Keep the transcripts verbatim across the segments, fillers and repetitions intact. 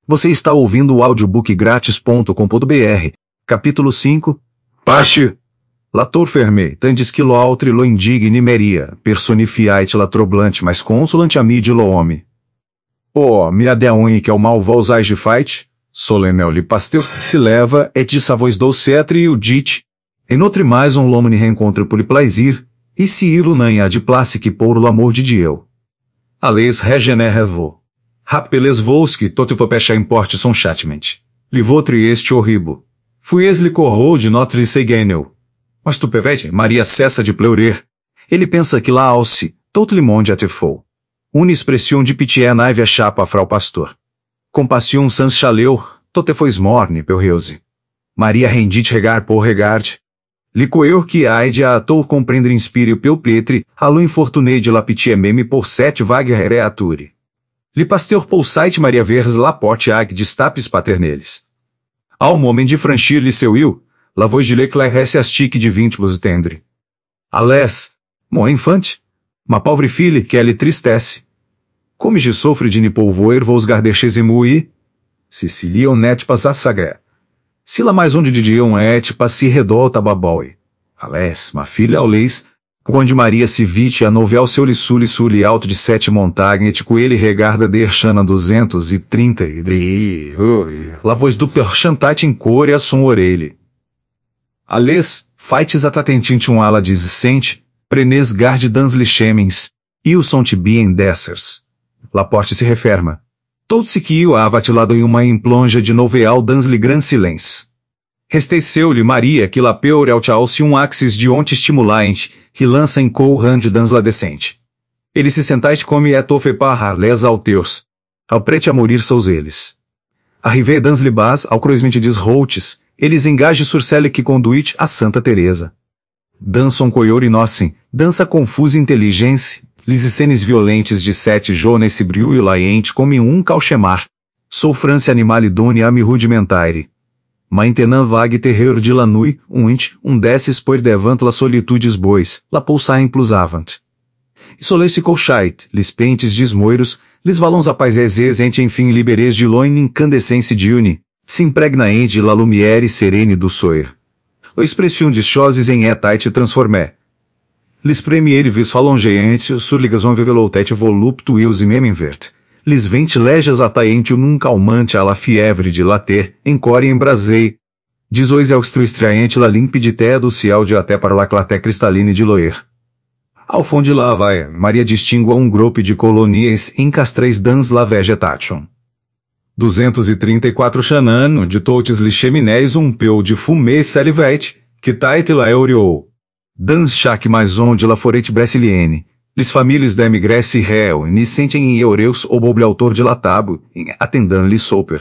Você está ouvindo o audiobook grátis ponto com ponto br, capítulo cinco, Pache. Lator ferme, tandis que lo altri lo indigne meria, personifiait la troblante mais consolante amide lo homme. Oh, mi adeaun que é o mal vos age fight, solenel li pasteur se leva, et de savois dou cetre e o dit, em notre mais um l'homme reencontre por plaisir, e se ilo nan a de place que por o amor de Dieu. A leis regenere vo. Rappeles vos que tot o pecha importe son chatment. Li votre este horribo. Fuies li corrou de notre segenel. Mas tu pevete, Maria cessa de pleurer. Ele pensa que lá alce, tot le monde atefou. Une expression de pitié naive a chapa frau pastor. Compassion sans chaleur, tote fois morne, pel reuse. Maria rendit regar por regard. Li coeur que aide a tou comprendre inspire pel petre, allo infortunei de la pitié meme por sete vague reature. Li pasteur pulsait Maria vers la porte ag destapes paterneles. Ao moment de franchir lhe seu il, la voz de l'éclairesse astique de víntulos tendre. Alés, mon infante, ma pauvre fille que elle tristesse. Como je sofre de ne polvoer vos gardeches emui? Sicilion net pas a sagre. Se la mais onde de dion et pas si redolta baboi. Alés, ma filha ao leis, quando Maria se vite a novel seu lissuli suli alto de sete montanhas et coelho regarda der chana duzentos e trinta e dri. La voz do perchantate em cor e a som orelha. Alés, faites atatentinti um ala dizicente, prenes garde dans lichemens, e o sont bien dessers. La porte se referma. Tot se que o avatilado em uma implonja de noveal dans li grand silence. Resteceu-lhe Maria que la peur altau-se um axis de onte estimulante, que lança em courant dans la descente. Ele se sentait come et ofe par les alteus. Ao prete a morir sous eles. Arrivé dans li bas ao croismente dis routes, eles engage sur celle que conduit a Santa Teresa. Dançam coior inocem, dança confusa inteligência, lis cenes violentes de sete jones se brio e laente come um cauchemar. Sofrância animale done ami rudimentaire. Maintenant vague terreur de la nuit, uint, um desses por devant la solitudes bois, la pulsaem plus avant. E solece colchait, lis pentes dismoiros, lis valons apaisezes ente enfim liberes de loin incandescence diurne, se impregna ende la lumière serene do soir. O expression de choses em etait transformé. Lis premiere vis falongeante sur ligaison veveloutet voluptueus e meminvert. Lis vente lejas ataente num calmante a la fievre de later, encore embrasei. Dizois extraente la limpidité do ciel de até para la claté cristaline de loer. Ao fond de lá vai, Maria distingua um grupo de colonias encastreis dans la vegetation. duzentos e trinta e quatro chanano de toutes li cheminéis um peu de fumée salivete, que tait la euriou. Dans chaque maison de la forêt brésilienne. Lis famílias da emigresse réu, ni sentem em eureus ou boble autor de latabo, em atendant-lhe soper.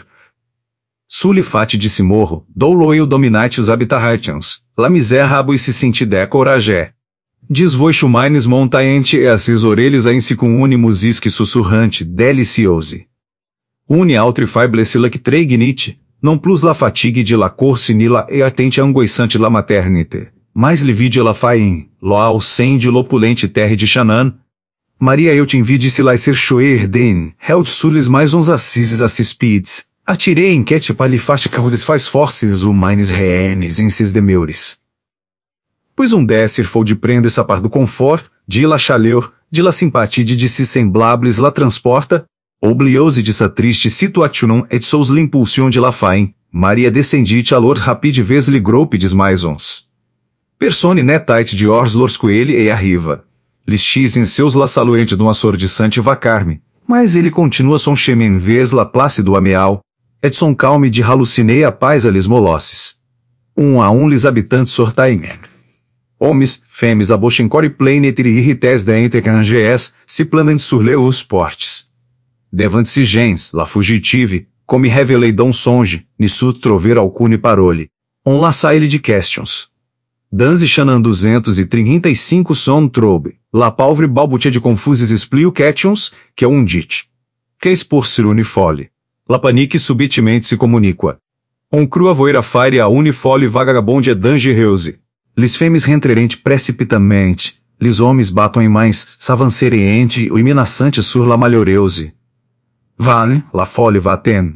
Suli fati de simorro, douloio dominatius habitarratians, la misère habui se sentide coragé. Disvoi chumaines montaente e assis orelhas ainsi com unimus isque sussurrante, deliciose. Une altri faibles la que treignite, non plus la fatigue de la corse ni la e atente angoissante la maternité. Mais li vide la faim, lo ao sem de l'opulente terre de Chanaan. Maria eu te envide se lá ser choer den, held sulis mais uns assises assispides. Atirei enquete para lhe fast carrudes faz forces humaines reenes em sis demeures. Pois um descer foi de prenda sapar do confort, de la chaleur, de la simpatia de si semblables la transporta, obliose de sa triste situationum et sous l'impulsion de la faim, Maria descendit alor rapide ves li groupe mais ons. Persone netait de ors lorscoele e arriva. Listis em seus la saluente d'un assordissante vacarme, mas ele continua son chemin ves la place do ameal, et son calme de halucinei a paz a lis molosses. Um a um lis habitantes sortaem. Homens, fêmes a bochencore plaine et irrites de intercanges, se planent sur leus portes. Devant-se gens, la fugitive, comme revelei d'un songe, ni sut trover alcune parole. On la saile de questions. Danze Chanan duzentos e trinta e cinco son troube, la pauvre balbutia de confuses expliu questions, que é um dit. Que expor sur unifole. La panique subitamente se comunica. On crua voeira faire a unifole vagabonde e dange reuse. Lis femes rentrerente precipitamente, lis homens batom em mães, s'avancerente o iminaçante sur la malhoreuse. Vale, la folle va ten.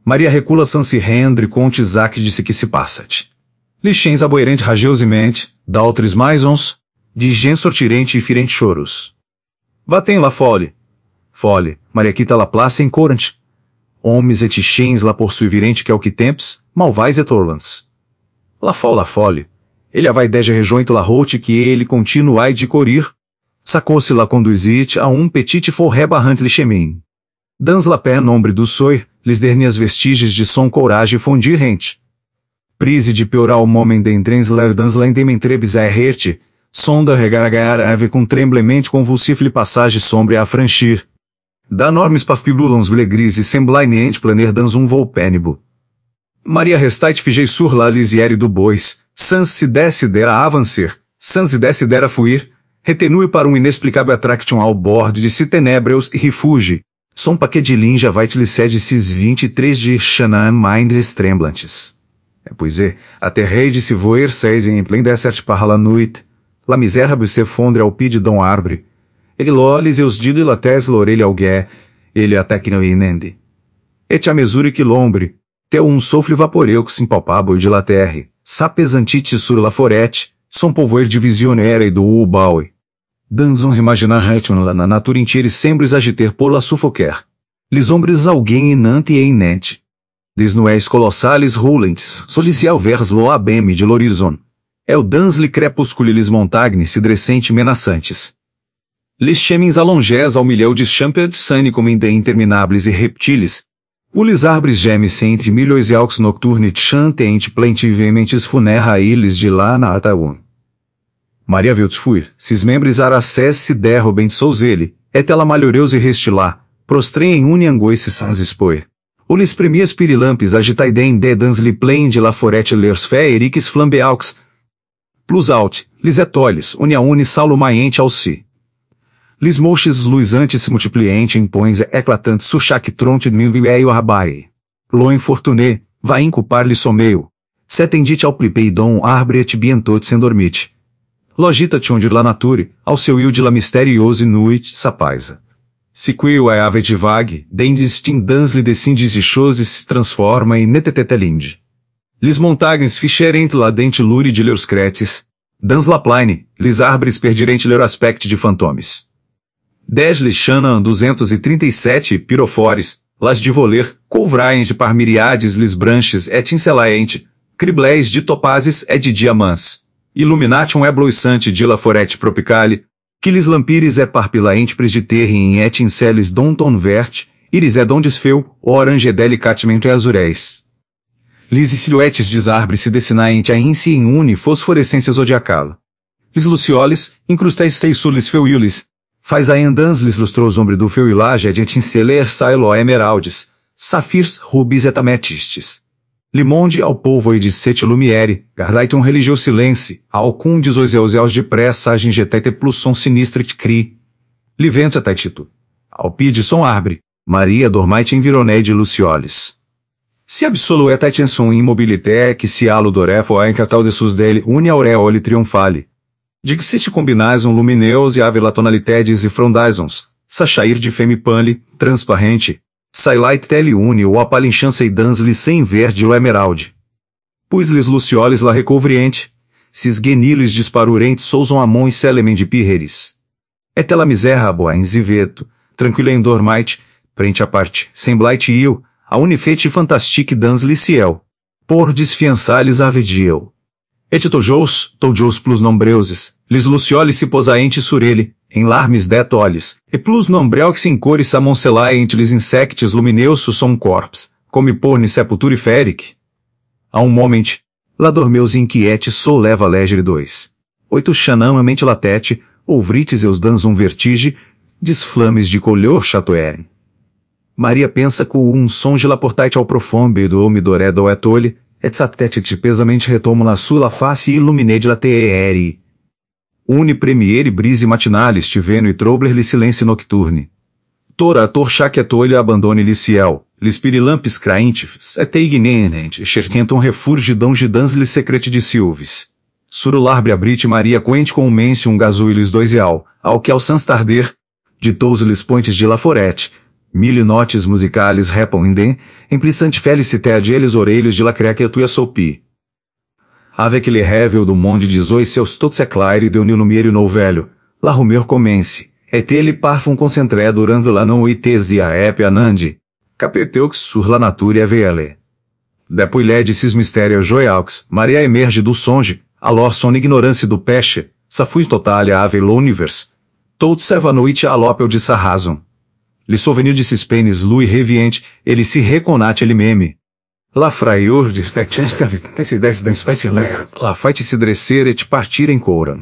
Maria recula sansi rendre conte Isaac disse que se passat. Lixens aboerente rageosamente, daltris maisons, de gen sortirente e firente choros. Vatem la fole. Fole, Maria quita la place em corante. Homens et chens la porsuivirente que é o que tempes, malvais et orlans. La fole, la fole. Ele a vai deja rejointo la rote que ele continuai de corir. Sacou-se la conduisit a um petit forré barrante lichemin. Dans la pen nombre do soi, lhes dernias vestígios de som coragem fondir rente. Prise de peural moment dentrens ler dans lendementrebis a errerte, sonda regargar ave com tremblemente convulsifle passage sombre a franchir. Da normes pafibulons blegris e semblaineente planer dans um vol pénibo. Maria restait figei sur la lisière do bois, sans se decidera avancer, sans se decidera fuir, retenue para um inexplicável attraction ao bord de se tenebreus e refugi. Som paquet de linja vai te licede cis vinte e três de Shanaan minds tremblantes. É pois é, até rei de se voer seis em plein desert par la nuit, la miserable se fondre ao pide dom arbre, ele lolis eus dido e la tes l'orelha ao gué, ele até que não inende. Et a mesure que l'ombre, teu um sofle vaporeux impalpável de la terre, sapes antite sur la forete, som povoer de visionaire e do ubaue. Dans un imaginar retion la natura inteira sembres agiter por la sufoquer. Lis ombres alguém inante e inente. Desnués colossales roulentes, solicial vers lo abeme de l'horizon. El dans li crepusculi lis montagne sidrescente menaçantes. Lis chemins alongés ao milhão de champer sane como de interminables e reptiles. Ulis arbres gemes entre milhões e aux nocturni chanteente plaintivementes funerra ilis de lá na ataun. Maria viu-te fuir, sis membres aracés se derrubem sous ele, et ela malhoreus e restilá, prostrem em uniangoice sans expor. Ulis premias pirilampes agitaidem de dans li plain de la forete lers feeriques flambeaux. Plus alt, lis etolis, uniauni saulo maiente ao si. Lis moches luisantes se multipliente em pões eclatantes suchac tronte milvieio rabai. Lo infortuné, va incupar li someio. Setendite ao plipeidon arbre et bientot sem dormite. Logita-te onde la nature, ao seu il de la misteriose nuit, sapaisa. Siquio é ave de vague, dendes tindans-lhe descindes e choses se transforma em netetetelinde. Lis montagnes ficherent la dente lure de leus cretes, dans la plaine, lis arbres perdirente leur aspect de fantomes. Dez li Shanaan duzentos e trinta e sete pirofores, las de voler, couvraent par miriades lis branches et incelaente, cribléis de topazes et de diamants. Illumination é bloissante de la forete propicale, que lis lampires é parpilaente pres de terre em et incelis donton vert, iris é dondes feu, orange delicatamente azuréis. Lis e silhuetes de arbres se dessinaent a insi em uni fosforescência zodiacala. Lis luciolis, incrustais teisulis feuilis, faz a endans lis lustros ombre do feuilage et inceler sailo emeraldes, safirs rubis et ametistes. Limonde ao povo e de sete lumiere, gardaiton religio silenci, ao cum de oiseuseus de pressa agingetete plus som sinistrit cri. Livente taitito. Ao pide som arbre, Maria dormait environei de luciolis. Se absoluet attention immobilité que se alo dorefo a encatal de sus dele uni aureole triunfale. Dixit combinais um lumineus e ave latonalitedes e frondaisons, sachair de femi panli, transparente. Sailait tele une o apalinchança dans li sem verde o emeralde. Puis lis luciolis la recouvriente, sis genilis disparurentes sousam amon e celemen de pirreris. Et ela miserabo a enziveto, tranquila em dormait, prente a parte, semblait il, a unifete fantastique dans li ciel. Por desfiançalis avediel. Et tojous, tojous plus nombreuses, lis luciolis se posaente sur ele, em larmes detolis, e plus nombreux in cores amoncelae ent lis insectes lumineusos som corps, come porni sepulturi feric. A um moment, la dormeus inquiete sou leva legere dois. Oito Shanaan mente latete, ouvrites eus dans um vertige, desflames de colhor chatoere. Maria pensa com um songe la portait ao profombe do omidoré do etole, et satetit pesamente retomo la sua face e illuminé de la teeri. Uni premiere brise matinalis tiveno e troubler li silêncio nocturne. Tora torchac etole abandone li ciel, lis pirilampis craintifs, et ignenent, cherquenton refurgidão gidans li secrete de silves. Surularbre abrite Maria quente com mencio um gazuilis dois eal, ao que ao sans tarder, ditous lis pontes de la forete, Mille notes musicales respondem, implicante felicité eles orelhos de la creaque tua sopi. Avec le revel do monde de zoe seus tots éclaire de unil numéro no velho, la rumeur commence, et ele parfum concentré durant la noite e a ep anandi, capeteux sur la nature avele. Depois led sis mystérios joyaux, Maria emerge do songe, alors son ignorância do peixe, sa fui totalia ave l'univers. Tout seva noite alopel de sa razão. Le souvenir de sis penes lui revient, ele se reconate ele meme. La frayeur de La fight se dresser et partir em coura.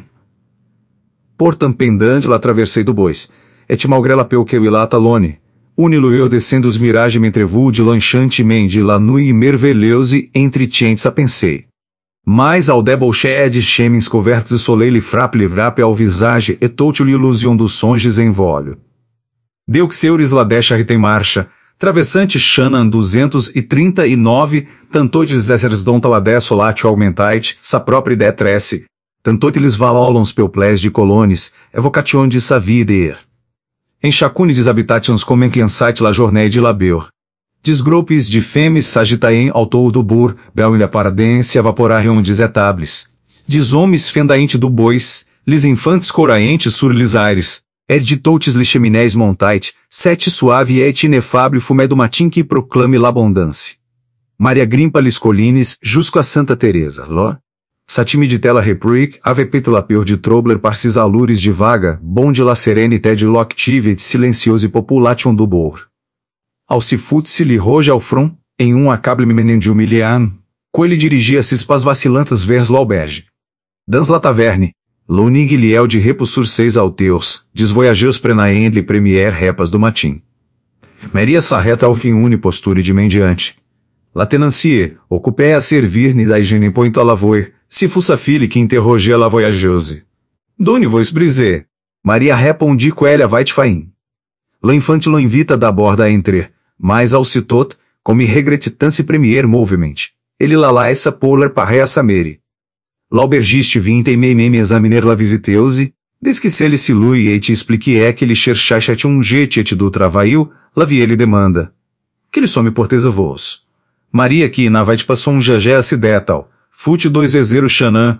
Portam pendant la traversei do bois, et malgré la peu que eu la talone, unilueur descendo os mirage m'entrevu de l'anchantement de la nuit merveilleuse entre tientes a pensei. Mais ao debauché de chemins couverts de soleil le frappe le vrappe ao visage et toute l'illusion dos songes em volho. Deu que seuris la deixa em marcha, travessante Shannon duzentos e trinta e nove, tantotes dessers donta la desso latio aumentait, sa própria detresse, tantotiles valolons peuplés de colones, evocation de sa vider. Em chacune deshabitations comem que ansait la journée de labeur. Desgroupes de femes sagitaem ao tou do bur, bel ilha paradência vaporarium desetables. Des homens fendaente do bois, lis infantes coraentes sur lis aires. Et de toutes les cheminés montait, sete suave et inefable fumé do matin que proclame l'abondância. Maria grimpa lis collines, jusco a Santa Teresa, lo. Satime de tela repric, ave petula peur de troubler par sis alures de vaga, bom de la serenité de l'octive et silencioso population do bour. Ao se fut-se lhe roge ao front, em um acable menino de humilian, co ele dirigia sis pas vacilantes vers l'auberge. Dans la taverne, l'unig liel de repos sur seis alteus, des voyageurs prenaient le premier repas do matin. Maria s'arreta ao que une posture de mendiante. La tenancier, occupé a servir-ne da hygiene point à la voix, se fut sa fille que interrogeait la voyageuse. Doni vois briser. Maria répondit qu'elle vai te faim. L'infante lo invita d'abord a entrer, mas ao citot, comme regrettant-se premier mouvement. Ele la laissa polar paré sa mère. L'aubergiste vint et même examiner la visiteuse, des que se ele se lui et te explique é que ele cherchait un jet et do travail, la vie ele demanda. Que ele some porteza vos. Maria que na vai te passou um jajé acidental, fute dois exero Xanã,